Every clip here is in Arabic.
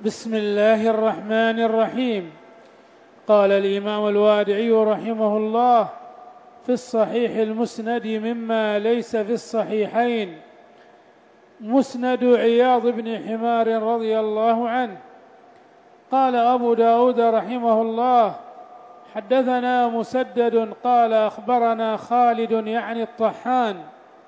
بسم الله الرحمن الرحيم. قال الإمام الوادعي رحمه الله في الصحيح المسند مما ليس في الصحيحين: مسند عياض بن حمار رضي الله عنه. قال أبو داود رحمه الله: حدثنا مسدد قال أخبرنا خالد يعني الطحان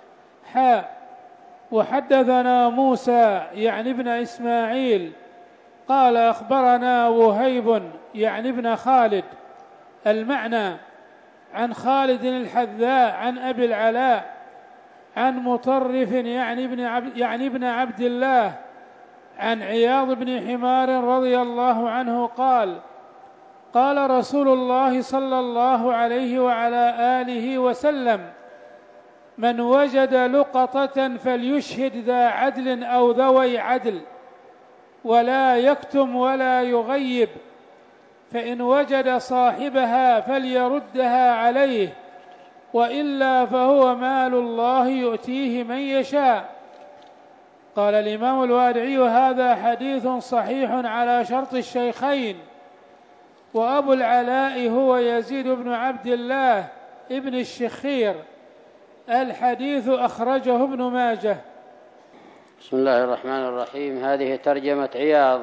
وحدثنا موسى يعني ابن إسماعيل قال أخبرنا وهيب يعني ابن خالد، المعنى عن خالد الحذاء عن أبي العلاء عن مطرف يعني ابن عبد الله عن عياض بن حمار رضي الله عنه قال: قال رسول الله صلى الله عليه وعلى آله وسلم: من وجد لقطة فليشهد ذا عدل أو ذوي عدل، ولا يكتم ولا يغيب، فإن وجد صاحبها فليردها عليه، وإلا فهو مال الله يؤتيه من يشاء. قال الإمام الوادعي: هذا حديث صحيح على شرط الشيخين، وأبو العلاء هو يزيد بن عبد الله ابن الشخير. الحديث أخرجه ابن ماجه. بسم الله الرحمن الرحيم. هذه ترجمة عياض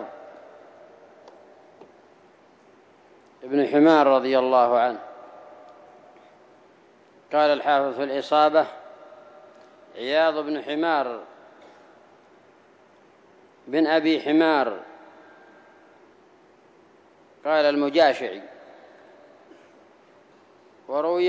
ابن حمار رضي الله عنه. قال الحافظ في الإصابة: عياض بن حمار بن أبي حمار. قال المجاشعي: وروى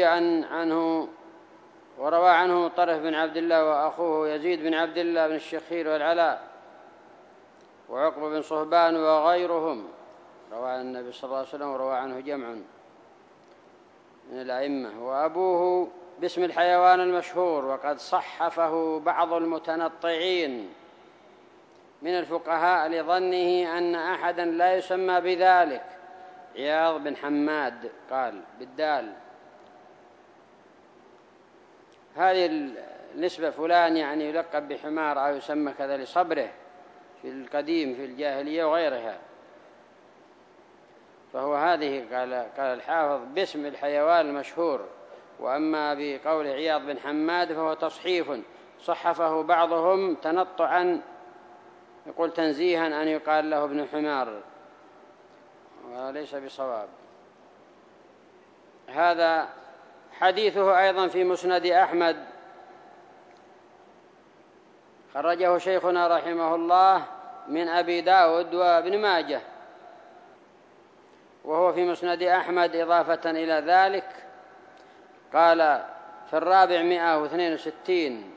عنه طرف بن عبد الله وأخوه يزيد بن عبد الله بن الشخير والعلاء وعقب بن صهبان وغيرهم، روى عن النبي صلى الله عليه وسلم وروى عنه جمع من الأئمة. وأبوه باسم الحيوان المشهور، وقد صحفه بعض المتنطعين من الفقهاء لظنه أن أحدا لا يسمى بذلك. عياض بن حماد قال بالدال. هذه النسبة فلان يعني يلقب بحمار أو يسمى كذا لصبره في القديم في الجاهلية وغيرها. فهو هذه قال الحافظ باسم الحيوان المشهور. وأما بقول عياض بن حماد فهو تصحيف صحفه بعضهم تنطعا، يقول تنزيها أن يقال له ابن حمار، وليس بصواب. هذا حديثه أيضا في مسند أحمد، خرجه شيخنا رحمه الله من أبي داود وابن ماجه، وهو في مسند أحمد إضافة إلى ذلك. قال في 462: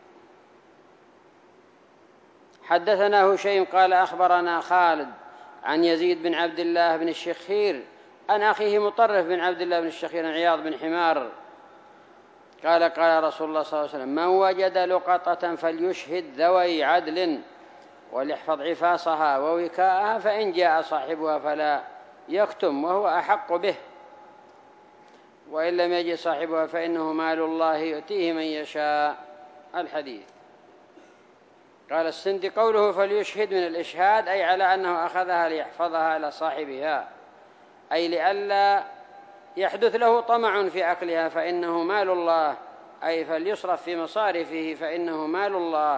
حدثنا هشيم قال أخبرنا خالد عن يزيد بن عبد الله بن الشخير عن أخيه مطرف بن عبد الله بن الشخير عن عياض بن حمار قال: قال رسول الله صلى الله عليه وسلم: من وجد لقطة فليشهد ذوي عدل وليحفظ عفاصها ووكاءها، فإن جاء صاحبها فلا يكتم وهو أحق به، وإن لم يجد صاحبها فإنه مال الله يؤتيه من يشاء. الحديث. قال السندي: قوله فليشهد من الإشهاد أي على أنه أخذها ليحفظها إلى صاحبها، أي لئلا يحدث له طمع في أكلها فإنه مال الله، أي فليصرف في مصارفه فإنه مال الله.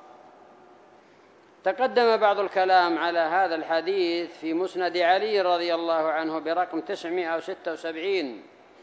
تقدم بعض الكلام على هذا الحديث في مسند علي رضي الله عنه برقم 976،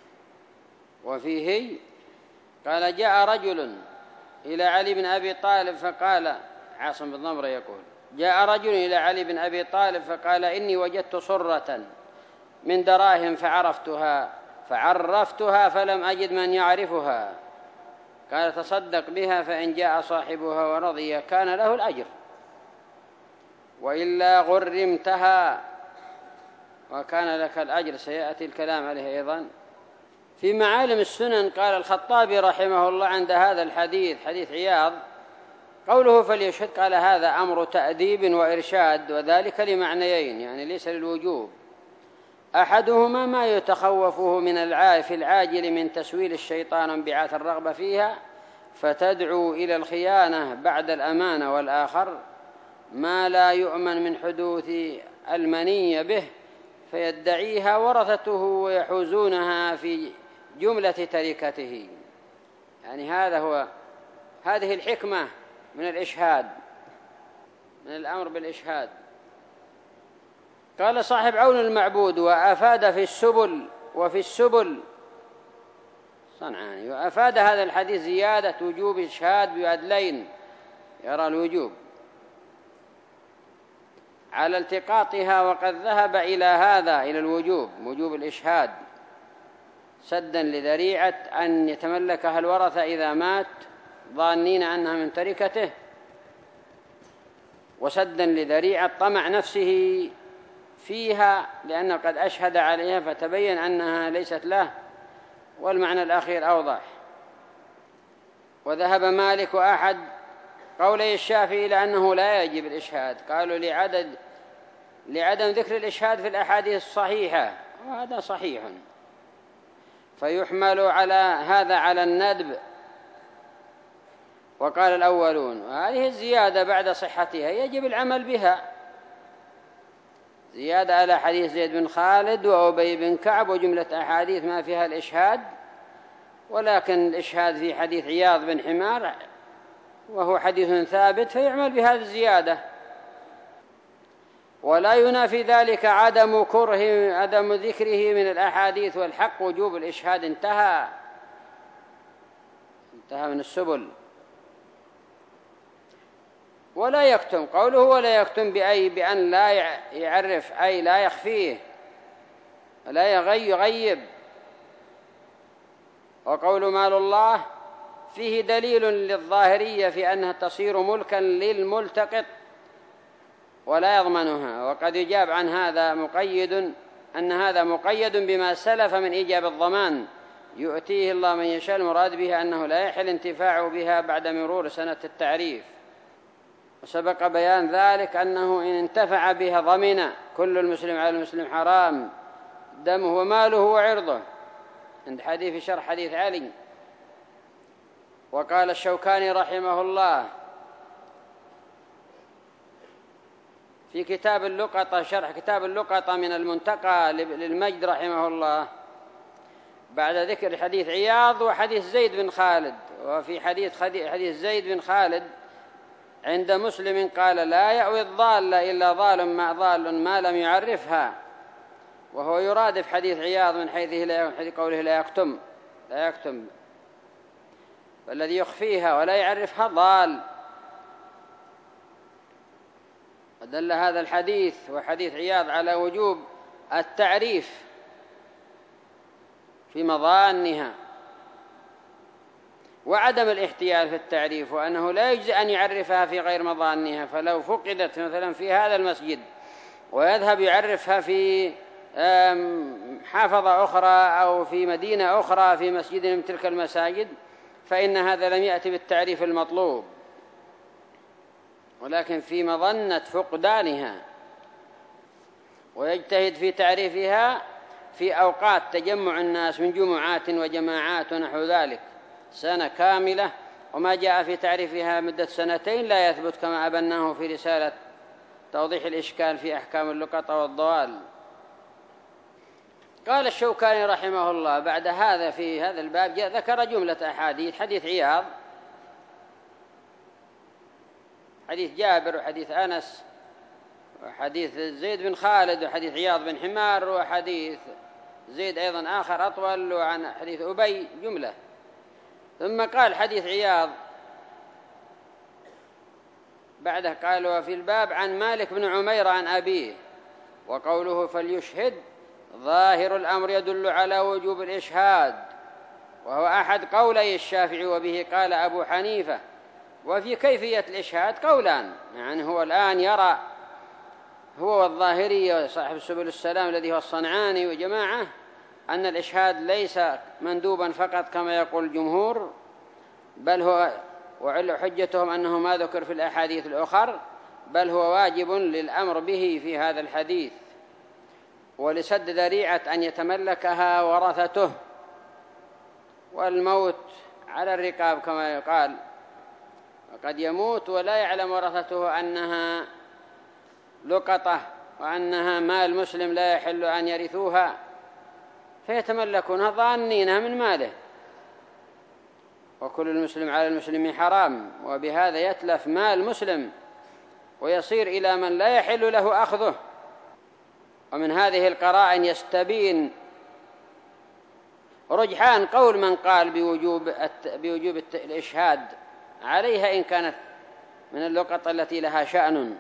وفيه قال: جاء رجل إلى علي بن أبي طالب فقال، عاصم بن ضمرة يقول: جاء رجل إلى علي بن أبي طالب فقال: إني وجدت صرة من دراهم فعرفتها فلم أجد من يعرفها. قال: تصدق بها، فإن جاء صاحبها ورضي كان له الأجر، وإلا غرمتها وكان لك الأجر. سيأتي الكلام عليه أيضا. في معالم السنن قال الخطابي رحمه الله عند هذا الحديث، حديث عياض، قوله فليشهد، قال: هذا أمر تأديب وإرشاد، وذلك لمعنيين، يعني ليس للوجوب. أحدهما ما يتخوفه في العاجل من تسويل الشيطان انبعاث الرغبة فيها فتدعو إلى الخيانة بعد الأمانة، والآخر ما لا يؤمن من حدوث المني به فيدعيها ورثته ويحوزونها في جملة تركته. يعني هذه الحكمة من الإشهاد، من الأمر بالإشهاد. قال صاحب عون المعبود: وأفاد في السبل وفي السبل صنعاني، وأفاد هذا الحديث زيادة وجوب إشهاد بعدلين يرى الوجوب على التقاطها، وقد ذهب إلى هذا، إلى الوجوب، وجوب الإشهاد، سدا لذريعة أن يتملكها الورثة إذا مات ظانين أنها من تركته، وسدا لذريعة طمع نفسه فيها لأنه قد أشهد عليها فتبين أنها ليست له، والمعنى الأخير أوضح. وذهب مالك وأحد قولي الشافعي إلى أنه لا يجب الإشهاد، قالوا لعدم ذكر الإشهاد في الأحاديث الصحيحة، وهذا صحيح، فيحمل على هذا على الندب. وقال الأولون: وهذه الزيادة بعد صحتها يجب العمل بها، زيادة على حديث زيد بن خالد وأبي بن كعب وجملة أحاديث ما فيها الإشهاد، ولكن الإشهاد في حديث عياض بن حمار وهو حديث ثابت فيعمل بهذه الزيادة. ولا ينافي ذلك عدم ذكره من الأحاديث، والحق وجوب الإشهاد. انتهى من السبل. ولا يكتم، قوله ولا يكتم بأن لا يعرف، أي لا يخفيه، لا يغيب. وقول مال الله فيه دليل للظاهرية في أنها تصير ملكا للملتقط ولا يضمنها. وقد يجاب عن هذا أن هذا مقيد بما سلف من إيجاب الضمان، يؤتيه الله من يشاء، المراد به أنه لا يحل انتفاعه بها بعد مرور سنة التعريف. وسبق بيان ذلك أنه إن انتفع بها ضمن كل المسلم على المسلم حرام دمه وماله وعرضه، عند حديث شرح حديث علي. وقال الشوكاني رحمه الله في كتاب اللقطة، شرح كتاب اللقطة من المنتقى للمجد رحمه الله، بعد ذكر حديث عياض وحديث زيد بن خالد، وفي حديث زيد بن خالد عند مسلم قال: لا يأوي الضال إلا ضال ما لم يعرفها، وهو يرادف حديث عياض من حيث قوله لا يكتم، والذي يخفيها ولا يعرفها ضال. ودل هذا الحديث وحديث عياض على وجوب التعريف في مظانها وعدم الاحتيال في التعريف، وأنه لا يجزي أن يعرفها في غير مظانها. فلو فقدت مثلا في هذا المسجد ويذهب يعرفها في محافظة أخرى أو في مدينة أخرى في مسجد من تلك المساجد، فإن هذا لم يأتي بالتعريف المطلوب، ولكن في مظنة فقدانها، ويجتهد في تعريفها في أوقات تجمع الناس من جمعات وجماعات ونحو ذلك سنة كاملة. وما جاء في تعريفها مدة 2 لا يثبت، كما أبناه في رسالة توضيح الإشكال في أحكام اللقطة والضوال. قال الشوكاني رحمه الله بعد هذا في هذا الباب ذكر جملة أحاديث: حديث عياض، حديث جابر، وحديث أنس، وحديث زيد بن خالد، وحديث عياض بن حمار، وحديث زيد أيضا آخر أطول، وعن حديث أبي جملة. ثم قال حديث عياض بعده قال: وفي الباب عن مالك بن عمير عن أبيه. وقوله فليشهد ظاهر الأمر يدل على وجوب الإشهاد، وهو أحد قولي الشافعي، وبه قال أبو حنيفة. وفي كيفية الإشهاد قولان، يعني هو الآن يرى هو والظاهري وصاحب سبل السلام الذي هو الصنعاني وجماعة أن الإشهاد ليس مندوبا فقط كما يقول الجمهور، بل هو وحجتهم أنه ما ذكر في الأحاديث الأخر، بل هو واجب للأمر به في هذا الحديث، ولسد ذريعة أن يتملكها ورثته، والموت على الرقاب كما يقال، وقد يموت ولا يعلم ورثته أنها لقطة وأنها مال مسلم لا يحل أن يرثوها، فيتملكونها ظانينها من ماله، وكل المسلم على المسلم حرام، وبهذا يتلف مال مسلم ويصير إلى من لا يحل له أخذه. ومن هذه القرائن يستبين رجحان قول من قال بوجوب الإشهاد عليها إن كانت من اللقطة التي لها شأن.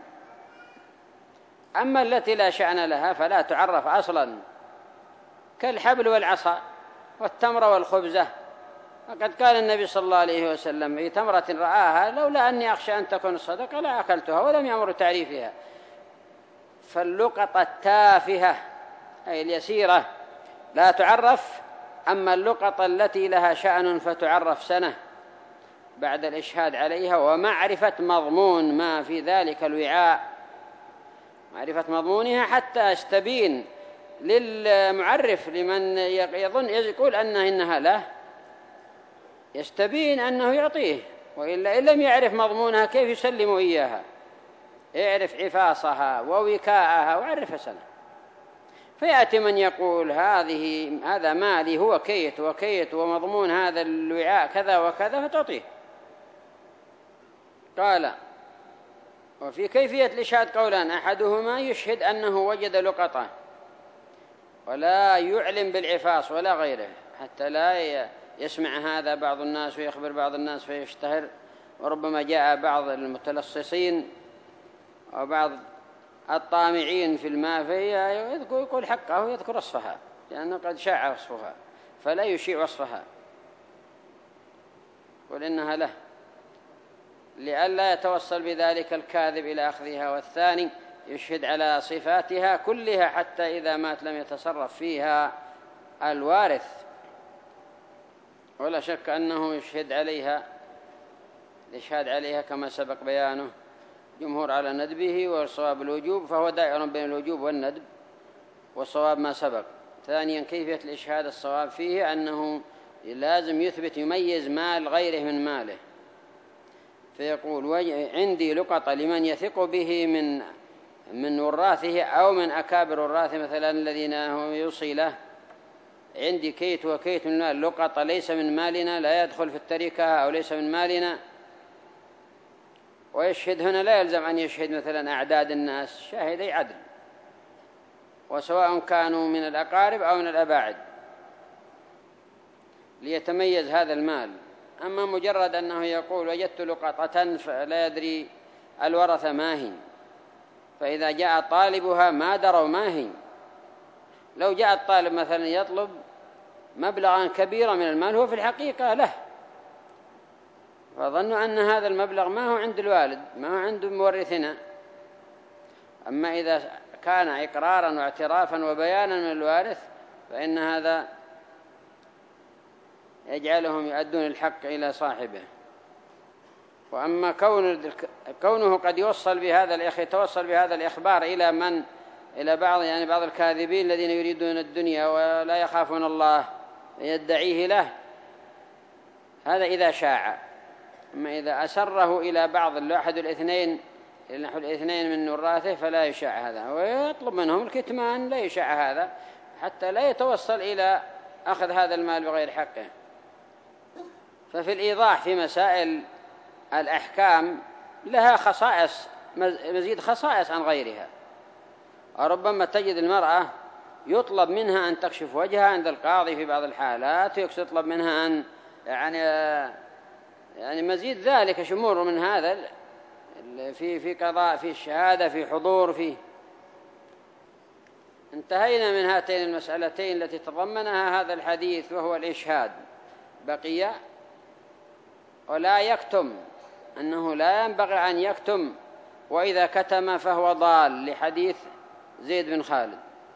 أما التي لا شأن لها فلا تعرف أصلا، كالحبل والعصا والتمرة والخبزة. وقد قال النبي صلى الله عليه وسلم في تمرة رآها لولا أني أخشى أن تكون الصدقة لا أكلتها، ولم يأمر تعريفها. فاللقطة التافهة أي اليسيرة لا تعرف، أما اللقطة التي لها شأن فتعرف سنة بعد الإشهاد عليها، ومعرفة مضمون ما في ذلك الوعاء، معرفة مضمونها حتى يستبين للمعرف لمن يظن يقول إنها له، يستبين أنه يعطيه، وإلا إن لم يعرف مضمونها كيف يسلم إياها؟ يعرف عفاصها ووكاءها وعرف سنة. فيأتي من يقول هذا مالي هو كيت وكيت ومضمون هذا الوعاء كذا وكذا، فتعطيه. قال: وفي كيفية الإشهاد قولان: أحدهما يشهد أنه وجد لقطة ولا يعلم بالعفاص ولا غيره، حتى لا يسمع هذا بعض الناس ويخبر بعض الناس فيشتهر، وربما جاء بعض المتلصصين وبعض الطامعين في الماء يقول حقه ويذكر وصفها، لأنه قد شاع وصفها، فلا يشيع وصفها، قل إنها له، لئلا يتوصل بذلك الكاذب إلى أخذها. والثاني يشهد على صفاتها كلها حتى إذا مات لم يتصرف فيها الوارث، ولا شك أنه يشهد عليها، الإشهاد عليها كما سبق بيانه، جمهور على ندبه والصواب الوجوب، فهو دائر بين الوجوب والندب، والصواب ما سبق. ثانيا كيفية الإشهاد الصواب فيه أنه لازم يثبت يميز مال غيره من ماله، فيقول: عندي لقطة لمن يثق به من وراثه أو من أكابر وراثه، مثلا الذين يوصي له: عندي كيت وكيت من المال، لقطة ليس من مالنا، لا يدخل في التركة أو ليس من مالنا. ويشهد هنا لا يلزم أن يشهد مثلا أعداد الناس، شاهدي عدل، وسواء كانوا من الأقارب أو من الأباعد، ليتميز هذا المال. أما مجرد أنه يقول: وجدت لقطة، فلا يدري الورثة ما هي، فإذا جاء طالبها ما دروا ما هي. لو جاء الطالب مثلا يطلب مبلغا كبيرا من المال هو في الحقيقة له، فظنوا أن هذا المبلغ ما هو عند الوالد، ما هو عند مورثنا. أما إذا كان إقرارا واعترافا وبيانا من الوارث فإن هذا يجعلهم يؤدون الحق إلى صاحبه. وأما كونه قد يتوصل بهذا الإخبار إلى بعض الكاذبين الذين يريدون الدنيا ولا يخافون الله يدعيه له، هذا إذا شاع. أما إذا أسره إلى بعض أحد الاثنين نحو الاثنين من وراثه فلا يشاع هذا، ويطلب منهم الكتمان، لا يشاع هذا حتى لا يتوصل إلى أخذ هذا المال بغير حقه. ففي الإيضاح في مسائل الأحكام لها خصائص، مزيد خصائص عن غيرها. وربما تجد المرأة يطلب منها أن تكشف وجهها عند القاضي في بعض الحالات، يطلب منها أن يعني مزيد ذلك شمور من هذا في قضاء، في الشهادة، في حضور، في. انتهينا من هاتين المسألتين التي تضمنها هذا الحديث، وهو الإشهاد. بقي ولا يكتم، أنه لا ينبغي أن يكتم، وإذا كتم فهو ضال، لحديث زيد بن خالد.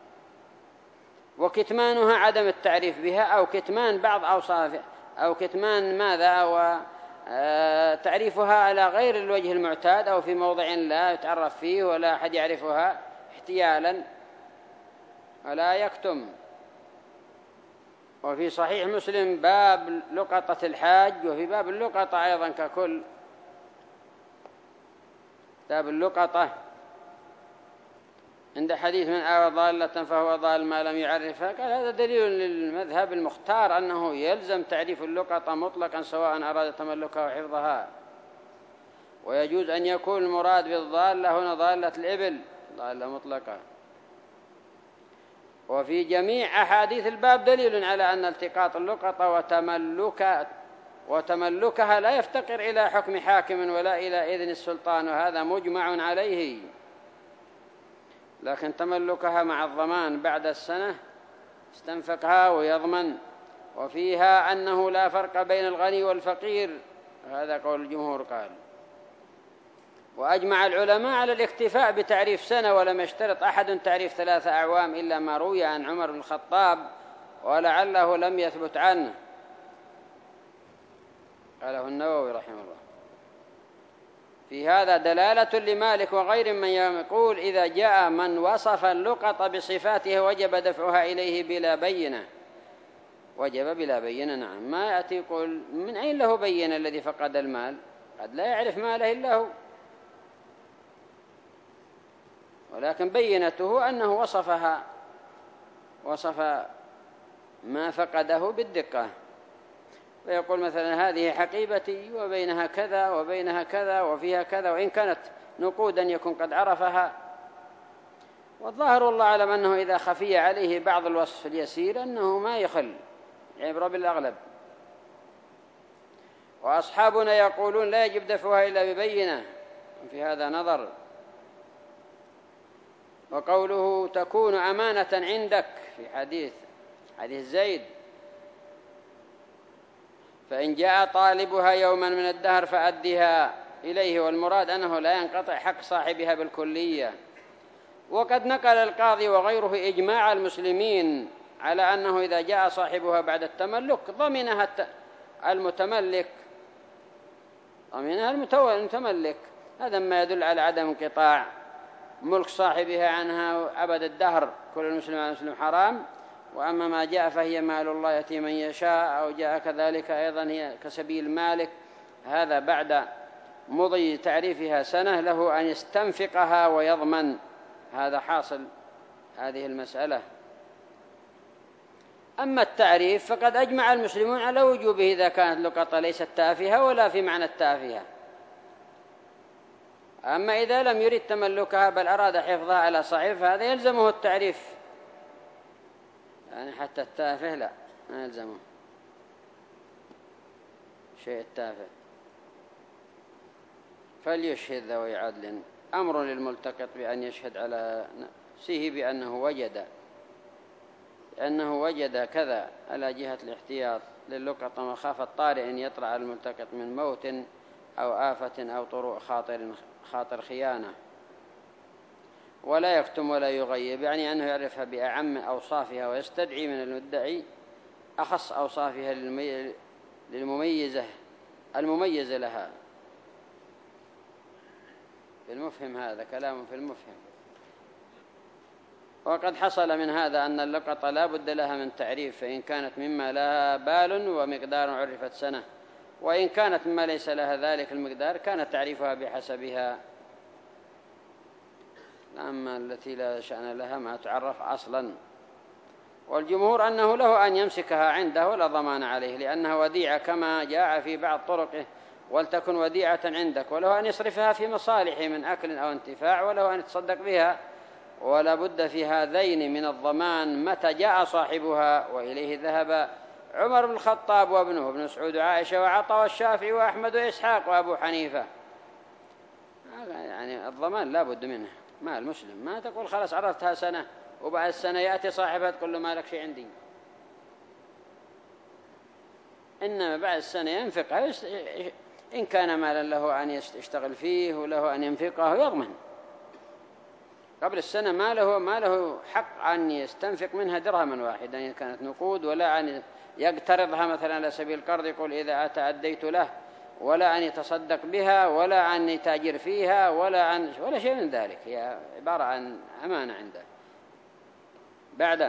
وكتمانها عدم التعريف بها، أو كتمان بعض أوصافها، أو كتمان ماذا، وتعريفها على غير الوجه المعتاد، أو في موضع لا يتعرف فيه ولا أحد يعرفها احتيالا، ولا يكتم. وفي صحيح مسلم باب لقطة الحاج، وفي باب اللقطة أيضا ككل، باب اللقطة عند حديث من آوى ضالة فهو ضال ما لم يعرفها، قال هذا دليل للمذهب المختار أنه يلزم تعريف اللقطة مطلقا سواء أراد تملكها وحفظها، ويجوز أن يكون المراد بالضالة هنا ضالة الإبل، ضالة مطلقة. وفي جميع أحاديث الباب دليل على أن التقاط اللقطة وتملكها لا يفتقر إلى حكم حاكم ولا إلى إذن السلطان، وهذا مجمع عليه. لكن تملكها مع الضمان بعد السنة استنفقها ويضمن. وفيها أنه لا فرق بين الغني والفقير، هذا قول الجمهور. قال وأجمع العلماء على الاكتفاء بتعريف سنة، ولم يشترط أحد تعريف 3 أعوام إلا ما روي عن عمر بن الخطاب ولعله لم يثبت عنه، قاله النووي رحمه الله. في هذا دلالة لمالك وغير من يقول إذا جاء من وصف اللقطة بصفاته وجب دفعها إليه بلا بينة، وجب بلا بينة. نعم، ما يأتي يقول من أين له بينة الذي فقد المال؟ قد لا يعرف ماله إلا هو، ولكن بينته أنه وصف ما فقده بالدقة، ويقول مثلا هذه حقيبتي وبينها كذا وبينها كذا وفيها كذا، وإن كانت نقودا يكون قد عرفها. والظاهر والله أعلم أنه إذا خفي عليه بعض الوصف اليسير أنه ما يخل، عبرة بالأغلب. وأصحابنا يقولون لا يجب دفعها إلا ببينة، في هذا نظر. وقوله تكون أمانة عندك في حديث زيد، فإن جاء طالبها يوما من الدهر فأدها إليه، والمراد أنه لا ينقطع حق صاحبها بالكلية. وقد نقل القاضي وغيره إجماع المسلمين على أنه إذا جاء صاحبها بعد التملك ضمنها المتملك، هذا ما يدل على عدم انقطاع ملك صاحبها عنها أبد الدهر، كل المسلم على المسلم حرام. وأما ما جاء فهي مال الله يأتي من يشاء، أو جاء كذلك أيضا هي كسبيل مالك، هذا بعد مضي تعريفها سنة له أن يستنفقها ويضمن. هذا حاصل هذه المسألة. أما التعريف فقد أجمع المسلمون على وجوبه إذا كانت لقطة ليست تافهة ولا في معنى التافهة. أما إذا لم يرد تملكها بل أراد حفظها على صحيح هذا يلزمه التعريف، يعني حتى التافه لا، ما يلزمه شيء التافه. فليشهد ذوي عدل، أمر للملتقط بأن يشهد على نفسه بأنه وجد كذا على جهة الاحتياط للقطة مخافة طارئ يطرأ على الملتقط من موت أو آفة أو طروء خاطر خيانة. ولا يكتم ولا يغيب، يعني أنه يعرفها بأعم أوصافها ويستدعي من المدعي أخص أوصافها المميزة لها. في المفهم، هذا كلام في المفهم. وقد حصل من هذا أن اللقطة لا بد لها من تعريف، فإن كانت مما لها بال ومقدار عرفت سنة، وإن كانت مما ليس لها ذلك المقدار كان تعريفها بحسبها. أما التي لا شأن لها ما تعرف أصلا. والجمهور أنه له أن يمسكها عنده ولا ضمان عليه، لأنها وديعة كما جاء في بعض طرقه، ولتكن وديعة عندك، وله أن يصرفها في مصالح من أكل أو انتفاع، وله أن يتصدق بها، ولا بد في هذين من الضمان متى جاء صاحبها. وإليه ذهب عمر بن الخطاب وابنه ابن مسعود وعائشة وعطاء والشافعي وأحمد وإسحاق وأبو حنيفة. يعني الضمان لا بد منه. ما المسلم ما تقول خلاص عرفتها سنة وبعد السنة يأتي صاحبها تقول له ما لك شيء عندي، إنما بعد السنة ينفقها، إن كان مالا له أن يشتغل فيه وله أن ينفقه يضمن. قبل السنة ما له حق أن يستنفق منها درهما واحدا إن كانت نقود، ولا أن يقترضها مثلا على سبيل القرض يقول إذا أتأديت له، ولا أن يتصدق بها، ولا أن يتاجر فيها، ولا شيء من ذلك. هي عبارة عن أمانة عنده. بعده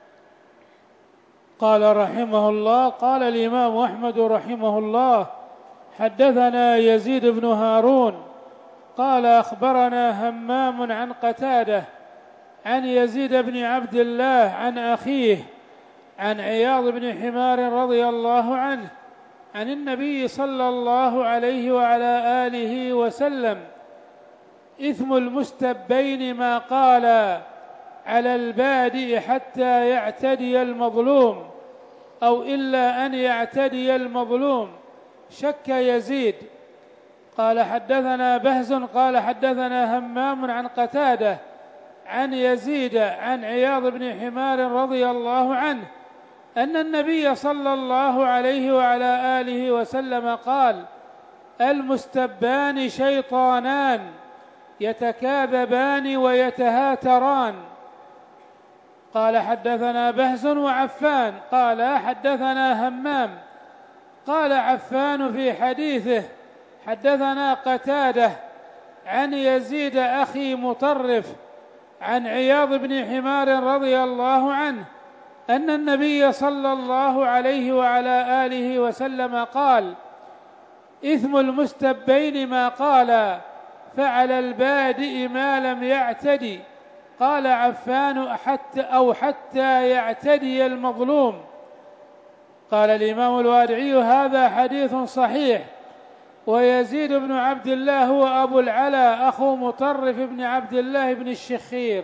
قال رحمه الله: قال الإمام أحمد رحمه الله: حدثنا يزيد بن هارون قال أخبرنا همام عن قتادة عن يزيد بن عبد الله عن أخيه عن عياض بن حمار رضي الله عنه عن النبي صلى الله عليه وعلى آله وسلم: إثم المستبين ما قال على البادئ حتى يعتدي المظلوم، أو إلا أن يعتدي المظلوم. شك يزيد. قال حدثنا بهز قال حدثنا همام عن قتادة عن يزيد عن عياض بن حمار رضي الله عنه أن النبي صلى الله عليه وعلى آله وسلم قال: المستبان شيطانان يتكاذبان ويتهاتران. قال حدثنا بهز وعفان قال حدثنا همام قال عفان في حديثه حدثنا قتادة عن يزيد أخي مطرف عن عياض بن حمار رضي الله عنه أن النبي صلى الله عليه وعلى آله وسلم قال: إثم المستبين ما قال فعلى البادئ ما لم يعتدي. قال عفان: حتى يعتدي المظلوم. قال الإمام الوادعي: هذا حديث صحيح. ويزيد بن عبد الله هو أبو العلا أخو مطرف بن عبد الله بن الشخير.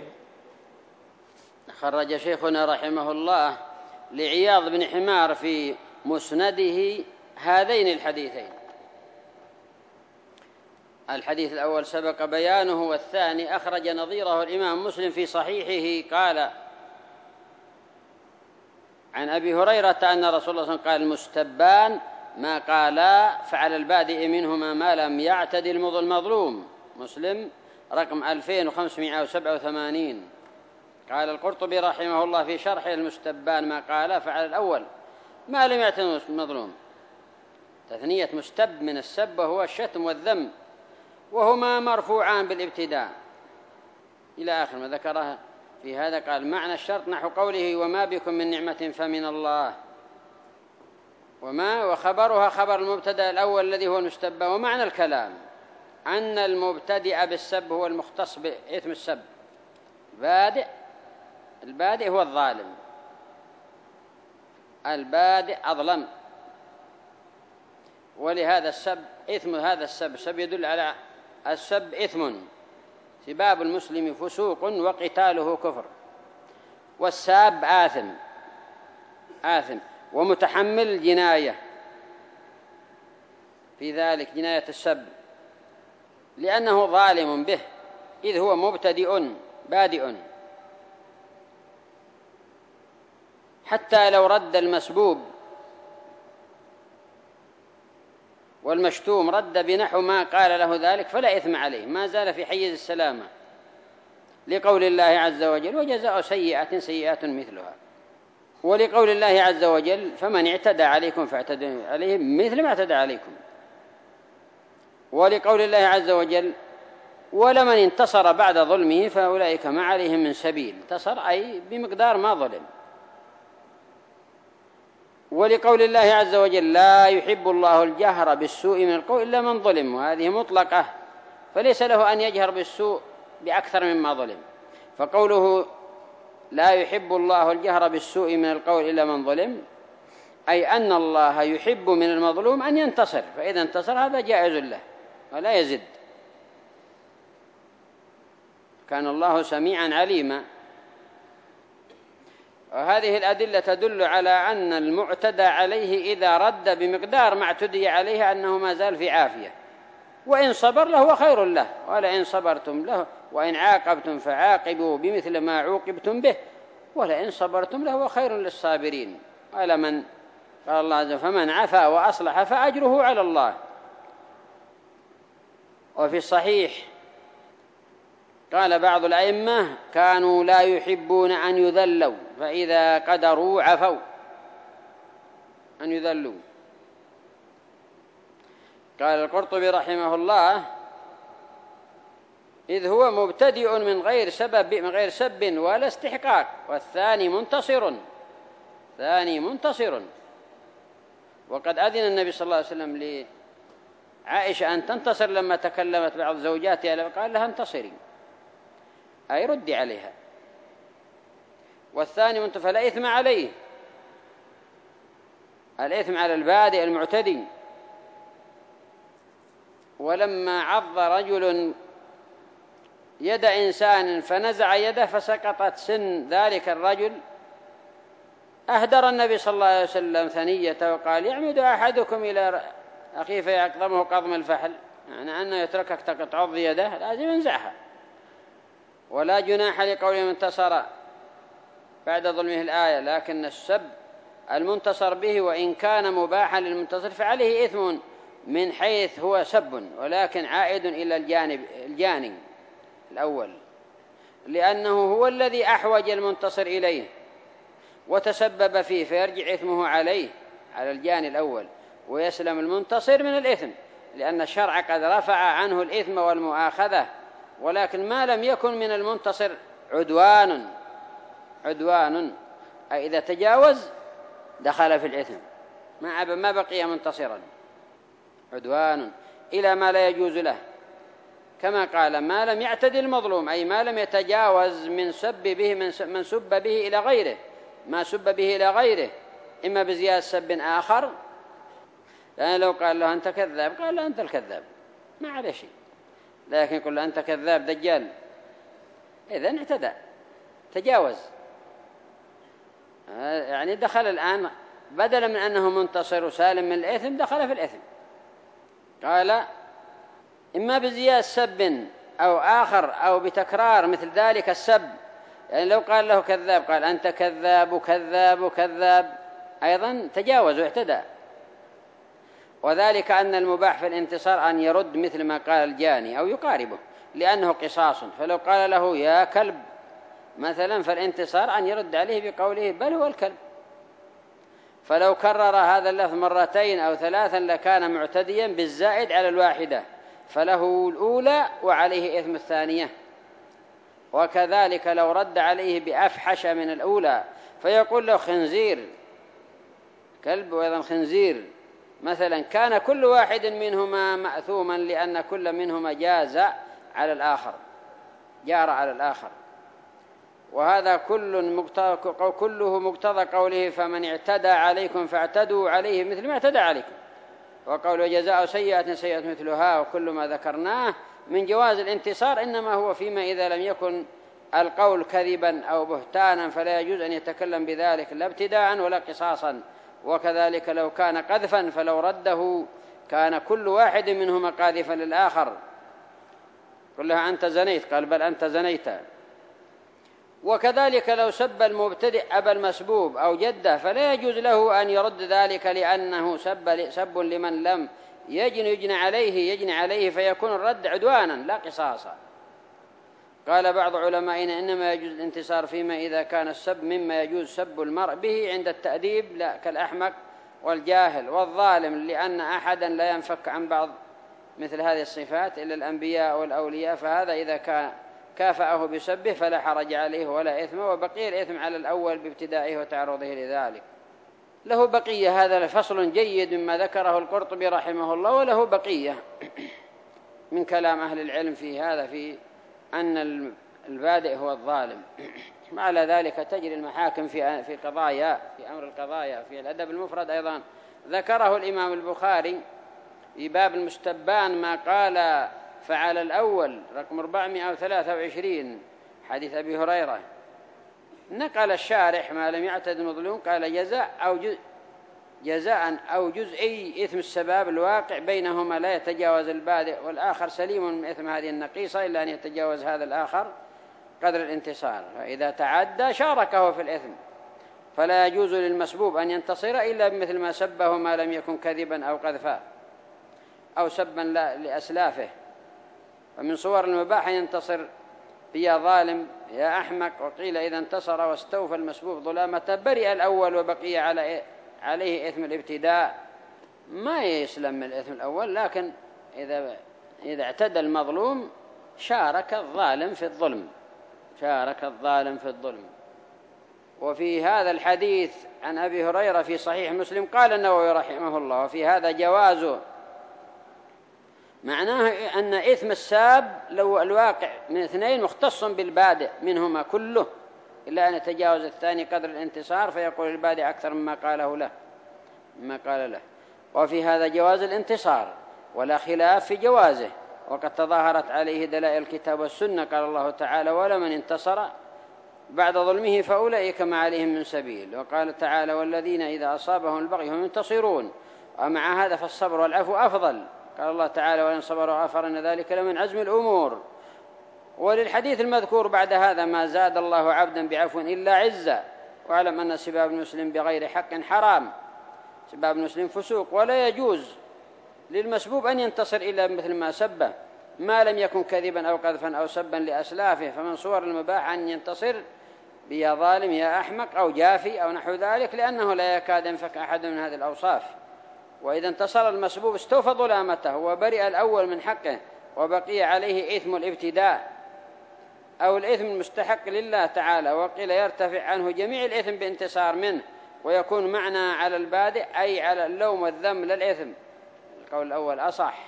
خرج شيخنا رحمه الله لعياض بن حمار في مسنده هذين الحديثين. الحديث الأول سبق بيانه، والثاني أخرج نظيره الإمام مسلم في صحيحه. قال عن أبي هريرة أن رسول الله صلى الله عليه وسلم قال: المستبان ما قالا فعلى البادئ منهما ما لم يعتد المظلوم. مسلم رقم 2587. قال القرطبي رحمه الله في شرح المستبان ما قالا فعلى الأول ما لم يعتد المظلوم. تثنية مستب من السب وهو الشتم والذم، وهما مرفوعان بالابتداء إلى آخر ما ذكره في هذا. قال معنى الشرط نحو قوله: وما بكم من نعمة فمن الله. وخبرها خبر المبتدأ الأول الذي هو المستب. ومعنى الكلام أن المبتدئ بالسب هو المختص بإثم السب. البادئ هو الظالم، البادئ أظلم. ولهذا السب إثم، هذا السب يدل على السب إثم. سباب المسلم فسوق وقتاله كفر. والساب آثم ومتحمل جناية في ذلك، جناية السب، لأنه ظالم به إذ هو بادئ. حتى لو رد المسبوب والمشتوم رد بنحو ما قال له ذلك فلا إثم عليه، ما زال في حيز السلامة، لقول الله عز وجل: وجزاء سيئة سيئة مثلها. ولقول الله عز وجل: فمن اعتدى عليكم فاعتدوا عليه مثل ما اعتدى عليكم. ولقول الله عز وجل: ولمن انتصر بعد ظلمه فأولئك ما عليهم من سبيل. انتصر أي بمقدار ما ظلم. ولقول الله عز وجل: لا يحب الله الجهر بالسوء من القول إلا من ظلم. وهذه مطلقة، فليس له أن يجهر بالسوء بأكثر مما ظلم. فقوله لا يحب الله الجهر بالسوء من القول إلا من ظلم، أي أن الله يحب من المظلوم أن ينتصر، فإذا انتصر هذا جائز له ولا يزد. كان الله سميعا عليما. وهذه الأدلة تدل على أن المعتدى عليه إذا رد بمقدار ما اعتدي عليه أنه ما زال في عافية، وإن صبر له خير له، ولئن صبرتم له وإن عاقبتم فعاقبوا بمثل ما عوقبتم به ولئن صبرتم له خير للصابرين. قال الله عز وجل: فمن عفا وأصلح فأجره على الله. وفي الصحيح قال بعض الأئمة: كانوا لا يحبون أن يذلوا، فإذا قدروا عفوا أن يذلوا. قال القرطبي رحمه الله: إذ هو مبتدئ من غير سب ولا استحقاق، والثاني منتصر. وقد أذن النبي صلى الله عليه وسلم لعائشة أن تنتصر لما تكلمت بعض زوجاتها، قال لها: انتصري، أي ردي عليها. والثاني منتصر فلا إثم عليه، الإثم على البادئ المعتدي. ولما عض رجل يد إنسان فنزع يده فسقطت سن ذلك الرجل، أهدر النبي صلى الله عليه وسلم ثنيته وقال: يعمد أحدكم إلى أخيه فيقضمه قضم الفحل، يعني أنه يتركك تعض يده لازم ينزعها. ولا جناح لقوله من انتصر بعد ظلمه الآية، لكن السب المنتصر به وإن كان مباحا للمنتصر فعليه إثم من حيث هو سب، ولكن عائد إلى الجاني الأول، لأنه هو الذي أحوج المنتصر إليه وتسبب فيه، فيرجع إثمه عليه على الجاني الأول، ويسلم المنتصر من الإثم، لأن الشرع قد رفع عنه الإثم والمؤاخذة. ولكن ما لم يكن من المنتصر عدوان أي إذا تجاوز دخل في الإثم، ما بقي منتصرا، عدوان إلى ما لا يجوز له، كما قال: ما لم يعتدي المظلوم، أي ما لم يتجاوز من سب به إلى غيره، ما سب به إلى غيره، إما بزيادة سب آخر، لأن لو قال له أنت كذاب قال له أنت الكذاب ما عليه شيء، لكن يقول له أنت كذاب دجال، إذن اعتدى تجاوز، يعني دخل الآن بدلا من أنه منتصر وسالم من الإثم دخل في الإثم. قال: إما بزيادة سب أو آخر أو بتكرار مثل ذلك السب، يعني لو قال له كذاب قال أنت كذاب وكذاب وكذاب، أيضا تجاوز واعتدى. وذلك أن المباح في الانتصار أن يرد مثل ما قال الجاني أو يقاربه، لأنه قصاص، فلو قال له يا كلب مثلا فالانتصار أن يرد عليه بقوله بل هو الكلب. فلو كرر هذا اللفظ مرتين أو ثلاثا لكان معتديا بالزائد على الواحدة، فله الأولى وعليه إثم الثانية. وكذلك لو رد عليه بأفحش من الأولى فيقول له خنزير كلب وأيضا خنزير مثلا، كان كل واحد منهما مأثوما لأن كل منهما جار على الآخر. وهذا كله مقتضى قوله فمن اعتدى عليكم فاعتدوا عليه مثل ما اعتدى عليكم، وقوله جزاء سيئة سيئة مثلها. وكل ما ذكرناه من جواز الانتصار إنما هو فيما إذا لم يكن القول كذبا أو بهتانا فلا يجوز أن يتكلم بذلك لا ابتداء ولا قصاصا. وكذلك لو كان قذفا فلو رده كان كل واحد منهما قاذفا للآخر. قل له أنت زنيت قال بل أنت زنيت. وكذلك لو سب المبتدئ أبا المسبوب أو جده فلا يجوز له أن يرد ذلك، لأنه سب لمن لم يجن عليه فيكون الرد عدوانا لا قصاصا. قال بعض علمائنا إنما يجوز الانتصار فيما إذا كان السب مما يجوز سب المرء به عند التأديب، لا كالأحمق والجاهل والظالم، لأن أحدا لا ينفك عن بعض مثل هذه الصفات إلا الأنبياء والأولياء، فهذا إذا كان كافأه بسبه فلا حرج عليه ولا إثم، وبقي الإثم على الأول بابتدائه وتعرضه لذلك. له بقية، هذا فصل جيد مما ذكره القرطبي رحمه الله، وله بقية من كلام أهل العلم في هذا، في أن البادئ هو الظالم. وعلى ذلك تجري المحاكم في قضايا، في أمر القضايا. في الأدب المفرد أيضا ذكره الإمام البخاري في باب المستبان ما قال فعلى الأول رقم 423 حديث أبي هريرة. نقل الشارح ما لم يعتد المظلوم قال جزاء أو جزئي إثم السباب الواقع بينهما لا يتجاوز البادئ والآخر سليم من إثم هذه النقيصة إلا أن يتجاوز هذا الآخر قدر الانتصار، فإذا تعدى شاركه في الإثم، فلا يجوز للمسبوب أن ينتصر إلا بمثل ما سبه ما لم يكن كذبا أو قذفا أو سبا لأسلافه. ومن صور المباح ينتصر يا ظالم يا أحمق. وقيل إذا انتصر واستوفى المسبوب ظلامة برئ الأول وبقي عليه إثم الابتداء، ما يسلم من الإثم الأول، لكن إذا اعتدى المظلوم شارك الظالم في الظلم. وفي هذا الحديث عن أبي هريرة في صحيح مسلم قال النووي رحمه الله وفي هذا جوازه، معناه أن إثم الساب لو الواقع من اثنين مختص بالبادئ منهما كله، إلا أن يتجاوز الثاني قدر الانتصار فيقول البادئ أكثر مما قال له. وفي هذا جواز الانتصار ولا خلاف في جوازه، وقد تظاهرت عليه دلائل الكتاب والسنة. قال الله تعالى: ولمن انتصر بعد ظلمه فأولئك ما عليهم من سبيل. وقال تعالى: والذين إذا أصابهم البغي هم ينتصرون. ومع هذا فالصبر والعفو أفضل. قال الله تعالى: وإن صبروا وغفروا إن ذلك لمن عزم الأمور. وللحديث المذكور بعد هذا: ما زاد الله عبدا بعفو إلا عزا. واعلم أن سباب المسلم بغير حق حرام، سباب المسلم فسوق، ولا يجوز للمسبوب أن ينتصر إلا مثل ما سبه، ما لم يكن كذبا أو قذفا أو سبا لأسلافه. فمن صور المباح أن ينتصر بيا ظالم يا أحمق أو جافي أو نحو ذلك، لأنه لا يكاد ينفك أحد من هذه الأوصاف. وإذا انتصر المسبوب استوفى ظلامته وبرئ الأول من حقه، وبقي عليه إثم الابتداء أو الإثم المستحق لله تعالى. وقيل يرتفع عنه جميع الإثم بانتصار منه، ويكون معنى على البادئ أي على اللوم والذم للإثم. القول الأول أصح،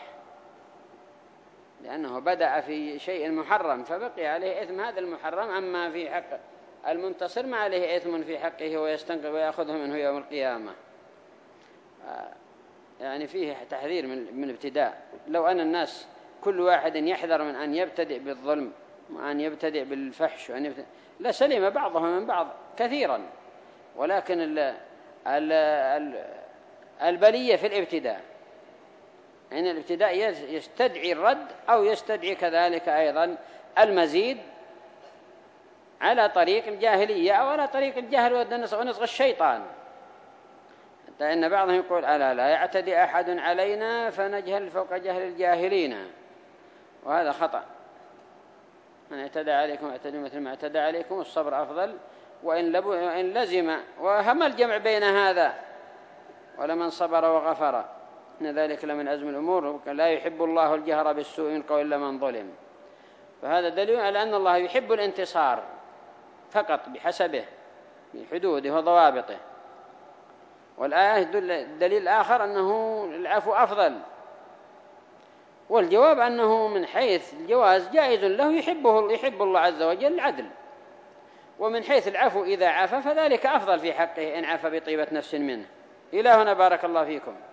لأنه بدأ في شيء محرم فبقي عليه إثم هذا المحرم. أما في حق المنتصر ما عليه إثم في حقه ويستنقذ ويأخذه منه يوم القيامة. يعني فيه تحذير من الابتداء. لو أن الناس كل واحد يحذر من أن يبتدئ بالظلم وأن يبتدئ بالفحش لا سلم بعضهم من بعض كثيرا. ولكن البلية في الابتداء، يعني الابتداء يستدعي الرد أو يستدعي كذلك أيضا المزيد على طريق الجاهلية أو على طريق الجهل ونزغ الشيطان. حتى إن بعضهم يقول: ألا لا يعتدي أحد علينا فنجهل فوق جهل الجاهلين. وهذا خطأ. من اعتدى عليكم اعتدوا مثل ما اعتدى عليكم، الصبر أفضل. وإن لزم وهم الجمع بين هذا ولمن صبر وغفر إن ذلك لمن عزم الأمور. لا يحب الله الجهر بالسوء من قول إلا من ظلم. فهذا دليل على أن الله يحب الانتصار فقط بحسبه بحدوده وضوابطه. والآية دليل آخر أنه العفو أفضل. والجواب أنه من حيث الجواز جائز له يحب الله عز وجل العدل. ومن حيث العفو إذا عفى فذلك أفضل في حقه إن عفى بطيبة نفس منه. إلى هنا بارك الله فيكم.